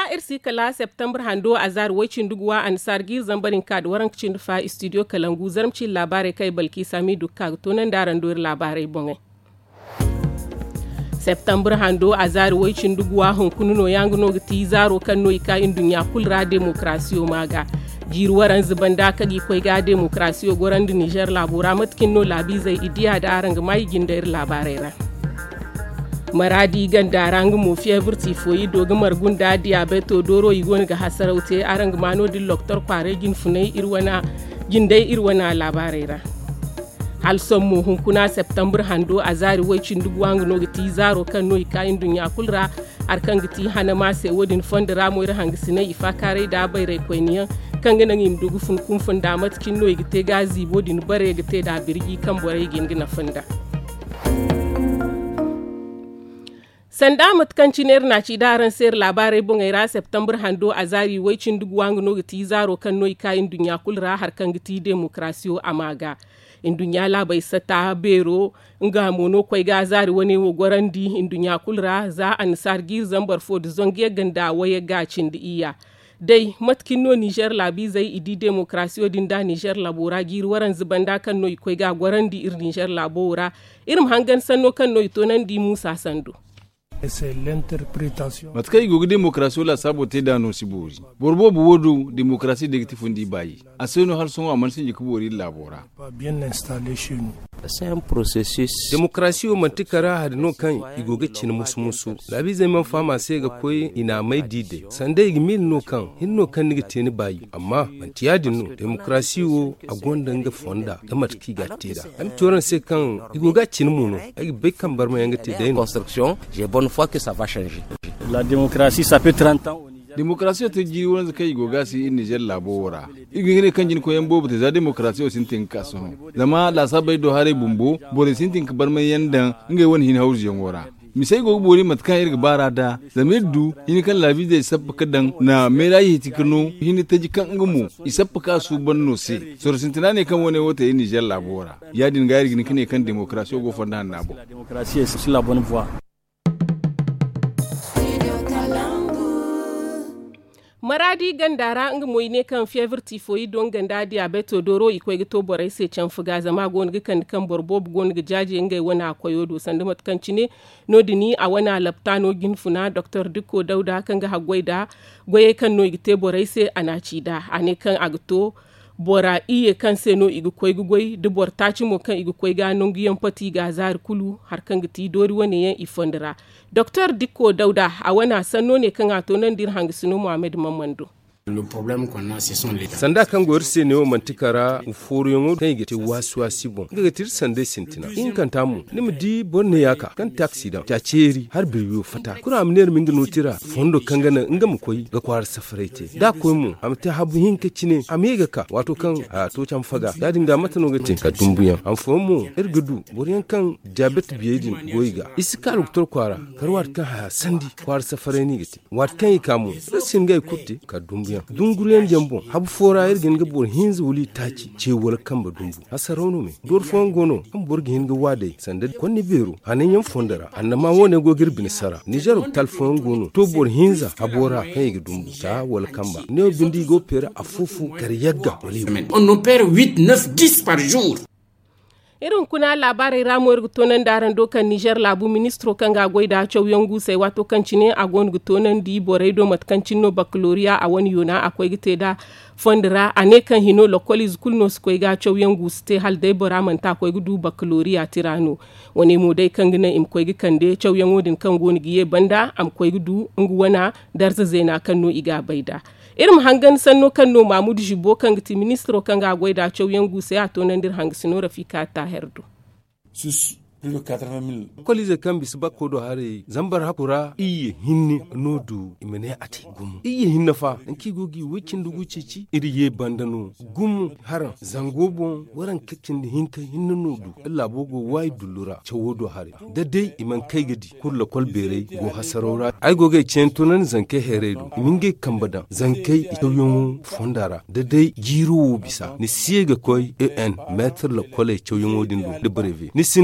irsi kala September hando azar wacin dugwa an sargi zambarin kad warancin fa studio kalangu zarmci labarai kai balki sami dukka tonan daran doyar labarai bongai. September hando azar wacin dugwa hunkununo yanguno gati zaro kan no ika indunya kulra demokrasiyo maga. Jiruwaran zubanda kagi koi ga demokrasiyo goran du Niger labura matkin no labi zai idiya da aranga mai gindayar labarai ra. Maradi gandarang mo fièvre foyi doga margun da diabeto doro igon ga hasaraute arang mano di doktor kware gin funai irwana gindai irwana labarera hal sommo hunkuna September hando azari wacin dugwangu no giti zaro kan no ikayin dunya kulra arkan giti hana ma se wodin fondra mo ir hangisine ifa kare da bayre koyniyan kan ganan im dugu fun kun funda matkin no igite gazi bodin bare gite da birgi kan bore gin gina funda. Sanda matkanciner na ci daren sayar labarai bungaira September hando a zari waicin duk wangu no giti zaro kan noi kayan dunya kulra harkan giti demokrasiyo amaga. In dunya labai sata bero nga mono kwai ga zari wani wogorandi in dunya kulra za an sargi zambar fod zonge ganda waye gacin da iya. Dai matkin no Niger labi zai idi demokrasiyo din da Niger labora giru waran zubanda kan noi kwai ga gorandi ir Niger labora irin hangan sanno kan noi tonan di Musa Sando. Matkai gogo demokrasiyo la sabote da no sibori borbo buwodu demokrasi de tifundi bayi aseno har son amansin jikubori labora c'est un processus demokrasiyo mantikara hadno kan igoge cin musumusu labi zai man fama sai ga koyi ina mai dide sande igmil no kan hinno kan nigi teni bayi amma mantiyadin no demokrasiyo agonda nga fonda da matki ga teda am toran sai kan igoga cin muno ai bai kan bar mai ngati da construction j'ai bonne foi que ça va changer. La démocratie ça fait 30 ans. Demokrasiyo ta jiri wani kai goga si in Niger labora igine kan jin koyan bobu ta demokrasiyo sintin kaso zama la sabai do hare bumbo bore sintin ka bar mai yanda ngai wani hin hauji yangora misai gogo bori matkan irga bara da zamirdu hin kan labi da sabba kadan na merayi tikano hin ta ji kan ngumu isabba ka su banno se sor sintina ne kan wani wata in Niger labora yadin ga irgin kine kan demokrasiyo go fanda nabo La démocratie c'est sur la bonne voie. Maradi gandara nga moyne kan fever tifoyi don ganda diabeto doro ikwai gito borai sai can fuga zama gon ga kan borbo gon ga jaje nga wana koyo do sandamat kan cine no dini a wana laptano ginfuna Dr. Dikko Dauda kan ga hagwaida goye kan no igite borai sai anaci da ane kan agto bora iye kan seno igu koy gugoi de bor tachi mo kan igu koy ga nongiyan pati ga zar kulu har kan giti dori woni yan ifondira Dr. Dikko Dauda a wana sanno ne kan ato nan dir hangisino Muhammad Mamando. Le problème qu'on a, ce sont les sanda kan gor se ne o mantikara ufuru yongo kan gete waswa sibon ga tir sande sintina in kan tamu nim di bonne yaka kan taxi da ta ceri har biyu fata kura amner min gino tira fondo kan gana ngam koy ga kwar safarete da koy mu am ta habu hinka cine amega ka wato kan a to can faga da dinga mata no gate ka dumbuyan am fomu irgudu boriyan kan diabetes biyedin goyiga iska doktor kwara karwar kan ha sandi kwar safare ni gate wat kan ikamu rasin ga kutte ka dumbuyan dunguriyan jambo habu fora irgin ga bor hinz wuli taci ce wal kamba dumbu hasarono me dor fon gono am borgi hinga wade sanda konni beru hanan yan fondara annama wone go girbin sara Niger talfon gono to bor hinza abora kai ga dumbu ta wal kamba ne bindi go pera afufu kar yagga on opère 8, 9, 10 par jour. Irin kuna labarai ramuwar gutonan daren dokan Niger labu ministro kan ga goida chauyangu sai wato kancine a gon gutonan di boredo matkancin no baccalaureate a wani yona akwai gite da fondira a ne kan hino lokoli school no su ga chauyangu ste hal dai bora manta akwai gudu baccalaureate tirano wani mu dai kan gina im koi kan de chauyangu din kan goni giye banda am koi gudu nguwana darza zaina kan no iga baida irin hangan sanno kan no Mahmud Jibo kan giti ministro kan ga goida chauyangu sai a tonan dir hangisino rafika ta herdo. Plus de 80 000. Kolize kan bisu bakko do hare zambar hakura iye hinni nodu imene ati gum iye hinna fa anki gogi wekin dugu ceci iri ye bandano gum haran zangobo waran kakin hinka hinna nodu Allah bogo wai dullura chawodo hare da dai iman kai gadi kurla kolbere go hasarora ai goge centunan zanke heredu minge kambada zankai itoyon fondara da dai jiro bisa ni siega koy en mettre la kole choyon dindu de brevet ni singa koy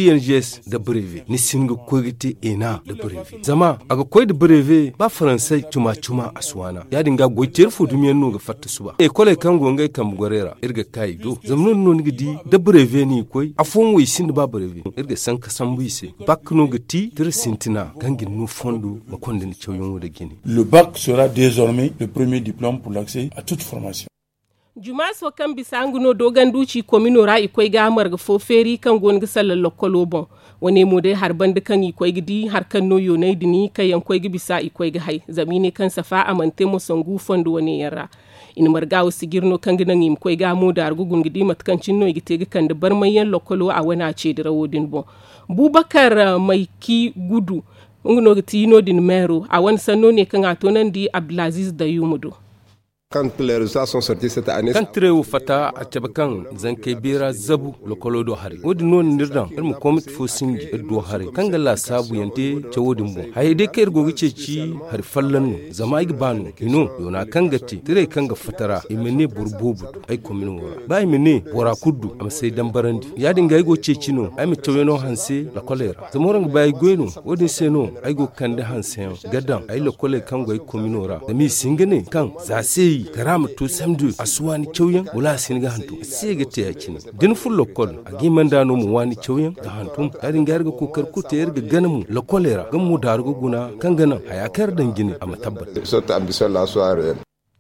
INGS da brevet ni singa koigite ena da brevet zama aga koy da brevet ba faransai cuma aswana ya dinga goiter fu dumiyan no ga fatta suba e kole kan gongai kam gorera irga kai do zamnon no ngidi da brevet ni koy afon wi sin ba brevet irga san ka san buise bak no gati dir sintina gangin no fondu makonde ni chawyon da gini. Le bac sera désormais le premier diplôme pour l'accès à toute formation. Juma so kan bisanguno dogan duci kominora ikoi ga marga foferi kan gonga salal lokolo bon wane mo dai harban dukan ikoi gidi har kan no yonai dini kayan koi gi bisa ikoi ga hai zamine kan safa amante mo songu fondo wane yara in marga sigirno kan ginan im koi ga mo da argugun gidi matkancin no igite ga kan da barmayan lokolo a wana ce da rawodin bon Bubakar mai ki gudu ngono giti no din mero a wan sanno ne kan atonan di Abdulaziz da Yumudu. Quand les résultats sont sortis cette année, kan trewu fata a tabakan zanke bera zabu lokolo do hari wodi non nirdan irmu komit fo singi do hari kan galla sabu yante cewodin bo hayde ker gogi ceci har fallan zama ig banu ino yona kan gatti tire kan ga fatara imene burbubu ay komino wora ba imene bora kuddu am sai dan barandi ya dinga igo ceci no ay mi taweno hanse la kolera zamoran ba igoino wodi seno ay go kande hanse gadan ay la kole kan go ay komino wora da mi singane kan zase karama to samdu aswani chawyan wala singa hantu sege te yakini din ful lokol agi mandano mu wani chawyan da hantum adin garga ko karku te yarga ganamu lokolera gamu dargo guna kan ganan hayakar dangine a matabbat cette ambition la soirée.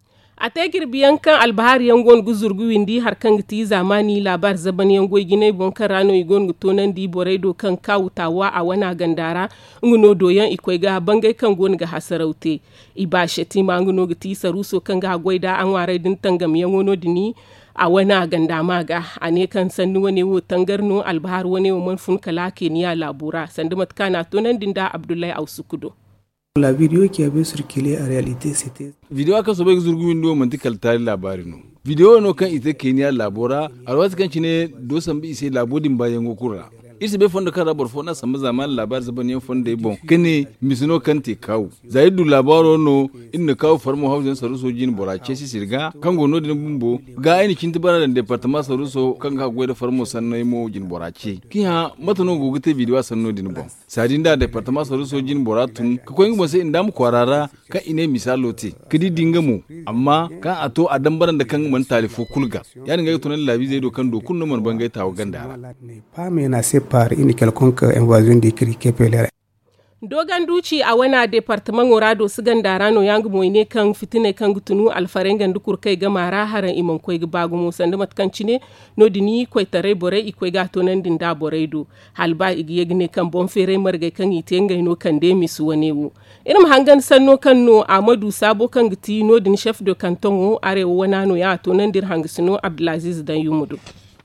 A ta girbiyan kan albahari yangon guzurgu windi har kan giti zamani labar zaban yango gine bon karano igon gutonan di boredo kan kawutawa a wana gandara nguno doyan ikoi ga bangai kan gon ga hasaraute iba sheti ma nguno giti saruso kan ga goida an ware din tangam yangono dini a wana gandama ga ane kan sannu wane wo tangarno albahar wane wo manfun kala keniya labura sandumat kana tonan dinda Abdullahi Ausukudo. La vidéo qui avait circulé en réalité c'était video aka so bai zurgu windo man tikal tari labari no video no kan ite Kenya labora alwati kan cine do sambi ise labodin bayan gokura isi be fonda kan rabor fona sama zaman labar zaban yan fonda bon kene misino kan te kaw zaidu labaro no inna kaw farmo hausen saruso jin borace si sirga kan gono din bumbo ga aini kinti bara da departement saruso kan ga goida farmo sannai mo jin borace kiha matano gogite video sanno din bon sadin da departement saruso jin boratun ka ko ngbo sai indam kwarara ka ine misalote kidi dingamu amma kan ato a dambaran da kan man talifo kulga yani ga tunan labi zai do kan do kunno man bangai tawo gandara pas menacé par une quelconque invasion des criquets polaires. Dogan duci a wana departement orado su gandara no yang moine kan fitine kan gutunu alfarengan dukur kai ga mara haran imon koi ga bagu mo sanda matkanci ne no dini koi tare bore ikoi ga tonan din da bore do halba igiyegne kan bon fere margai kan itengai no kan de misu wanewu irim hangan sanno kan no Amadu Sabo kan giti no din chef de canton o are wana no ya tonan dir hangisino Abdulaziz dan Yumudu.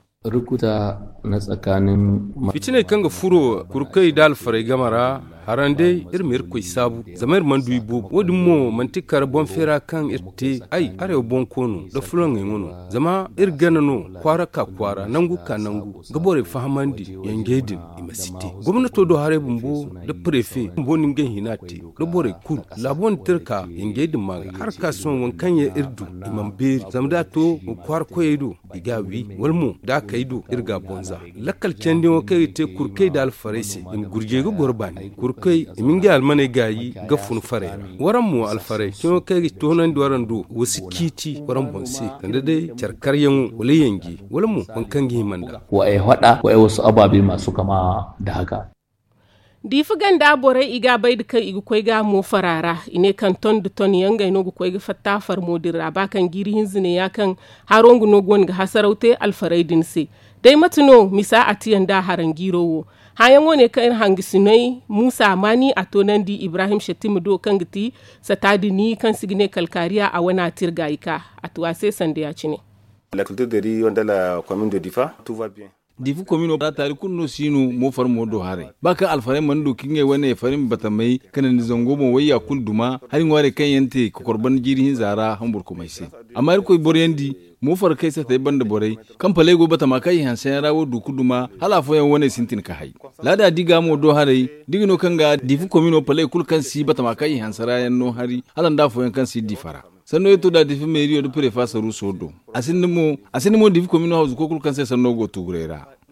Rukuta na tsakanin fitine kan ga furo kurkai dal fare gamara harande irmir koy sabu zamar mandu ibo wodi mo mantikar bon fera kan irte ai are bon kono da fulon ngono zama irgana no kwara ka kwara nangu ka nangu gabore fahamandi yangedin imasite gwamnato do hare bumbo da prefet bonin gen hinati do bore kur labon tirka yangedin ma har ka son wankan ya irdu imam beri zamda to kwar koyedo igawi walmo da kaido irga bonza lakal kendi o kai te kurkai dal farese im gurje go gorbani kai mingi almane gayi gafun farera waran mu alfare kino kai tonan duwaran do wasu kiti waran bonse tanda dai charkar yan wala yangi wala mu bankan gi manda wa ai hada wa ai wasu ababe masu kama da haka difi ganda bore iga bai da kai igu koi ga mo farara ine kan ton de ton yanga ino gu koi ga fatta far modira ba kan giri hinzine ya kan harongu no gon ga hasaraute alfarai dinse dai matuno misa atiyan da haran girowo hayan wone kan hangisinai Musa Mani a tonan di Ibrahim Shetimu do kan giti satadi ni kan signe kalkariya a wana tirgaika a tuwase sande ya cine. La culture de riz on la commune de Difa, tout va bien. Difu komino da tari kunno sinu mo far mo do hare baka alfare mando kinge wane farin batamai kana ni zango mo waya kul duma har ngware kan yante ko korban jiri hin zara hambur ko mai se amma ko borendi mo far kai sa tay banda borai kan pale go batama kai han sai rawo du kuduma hala fo yan wane sintin ka hay lada diga mo do hare digino kanga difu komino pale kul kan si batama kai han sarayan no hari halan da fo yan kan si difara sanno to da difi mairie do prefa saru sodo asinimo difi komino house ko kul kan sai sanno go tugrera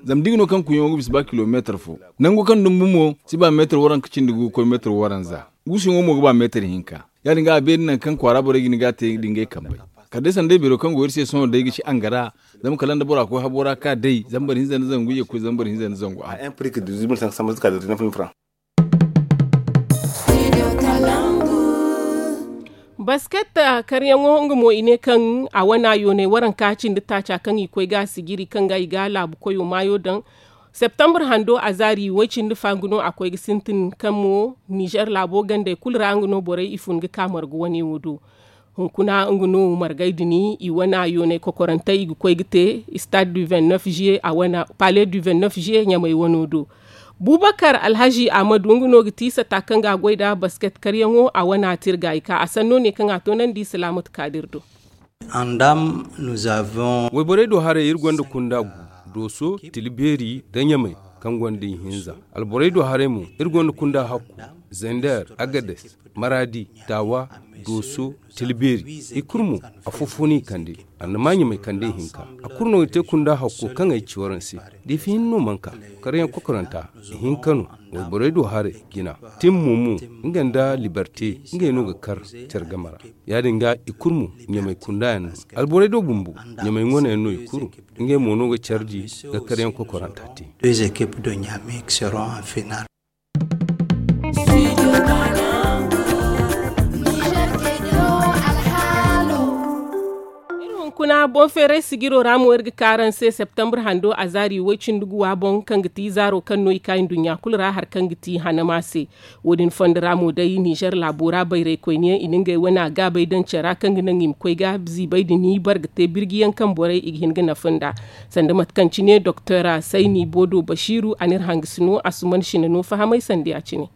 zam digno kan ku yongu bis ba kilometer fo nangu kan dum mo si ba meter waran kicin dugu ko meter waran za gusin mo ba meter hinka ya dinga be nan kan kwara bore gini ga te dinga kambai kadai san dai biro kan goyir sai son da gici angara zam kalan da bora ko habora ka dai zambar hinzan zangu ye ko zambar hinzan zangu a un prix de 2500 ka de 9000 francs. basket karyan wongo mo ine kan a wana yone waran kacin da tacha kan ikoi ga sigiri kan ga igala bu koyo mayo dan September hando azari wacin da fanguno akwai gisintin kan mo Niger labo gande kulra nguno bore ifun ga kamar go wani wudu hunkuna nguno margaidini i wana yone kokoranta igu koi gite stade du 29 juillet a wana palais du 29 juillet nyamai wonodo Bubakar Alhaji Ahmadu nguno gitisa takanga goida basket karyango a wana tirga ika asanno ne kan atonan di Salamatu Kadirdo. Andam nous avons Webore do hare irgonda kundagu doso tilberi danyamai kan gwandin hinza. Alborai do hare mu irgonda kunda hakku Zender Agades Maradi Tawa Doso Tilberi ikurmu afufuni kande annamanyi mai kande hinka akurno te kunda hakko kan ai ciwaransi difi hinno manka karyan kokoranta hinkanu wai boredo hare gina timmumu inganda liberté ingeno ga kar tergamara ya dinga ikurmu nyamai kunda yan alboredo bumbu nyamai ngona no ikuru inge mono ga chardi ga karyan kokoranta ti deux équipes de Niamey qui seront en finale. Kuna bon fere sigiro ramu erga karan se September hando azari wacin duguwa bon kangiti zaro kan noi kain dunya kulra har kangiti hanamase wodin fond ramu dai Niger labora bayre koyne ininga wana ga bai dan cara kanginan im koyga bzi bai dini bargate birgiyan kan borai ighin gana funda sanda matkanci ne Dr. Saini Bodo Bashiru anir hangisno asuman shinano fahamai sande a cine.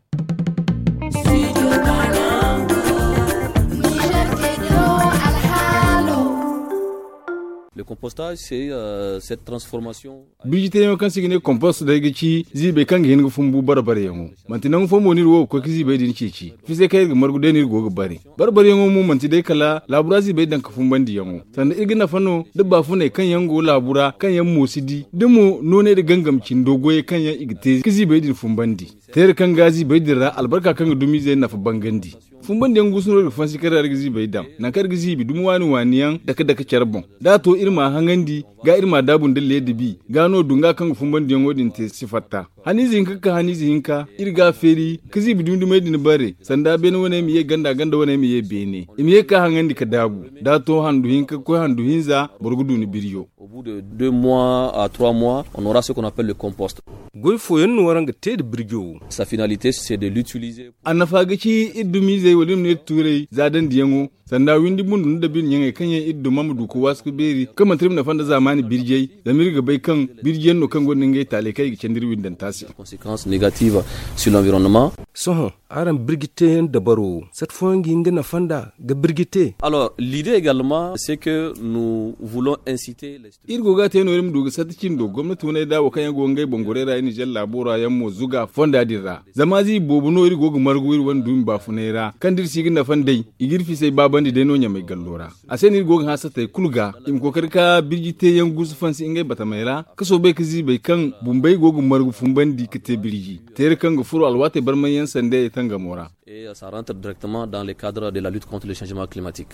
Le compostage, c'est cette transformation. Bijite yo kan sigine compost da gici zibe kan gehen fumbu barbare yango mantinan fomo ni wo ko kizi be din cici fise kai ga margu denir go bari barbare yango mu manti dai kala labura zibe dan ka fumbandi yango sanda igina fano dubba fune kan yango labura kan yan musidi dumu none da gangamcin dogoye kan yan igite kizi be din fumbandi ter kan gazi be dira albarka kan dumi zai nafa bangandi fumban den gusuno da fansi karar gizi bai dam na kar gizi bi dum wani waniyan daka charbon da to irma hangandi ga irma dabun dalle dibi gano dunga kan fumban den wodin te sifatta hanizi hinka irga feri kizi bi dum medin bare sanda ben wone miye ganda wone miye bene imiye ka hangandi ka dabu da to handu hinka ko handu hinza burgudu ni biriyo. Au bout de 2 mois à 3 mois on aura ce qu'on appelle le compost. Goy foyen waranga te de birgo sa finalité c'est de l'utiliser. Anafa gaci idumi zai wadin ne turai zadan diyango sanda windi bundu da bin yangai kanye iddu mamdu ko wasku beri kama trim na fanda zamani birjei da mirga bai kan birjen no kan gonin ngai tale kai cendir windan tasi conséquences négatives sur l'environnement. Soho aran birgite da baro cette fois ngi na fanda ga birgite. Alors l'idée également c'est que nous voulons inciter les irgo ga teno rim duga satcin do gwamnati ne dawo kan yago ngai bongorera ni jalla bora yammo zuga fonda dirra zamazi bobuno irgo ga margu irwan dum ba funera kan dir sigin na fandai igirfi sai babandi de no nyamai gallora asen irgo ga hasata kulga im kokar ka birgite yan gusu fansi ingai bata maira kaso bai kizi bai kan bumbai gogu margu fumbandi kite birji ter kan ga furu alwate barman yan sande tanga mora et ça rentre directement dans le cadre de la lutte contre le changement climatique.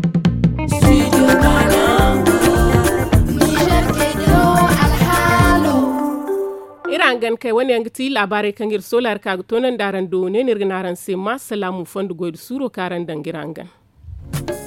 Irangan kai wani yangti labarai kan gir solar ka tonan daran do ne nirginaran sai ma salamu fondu goid suro karan dangirangan.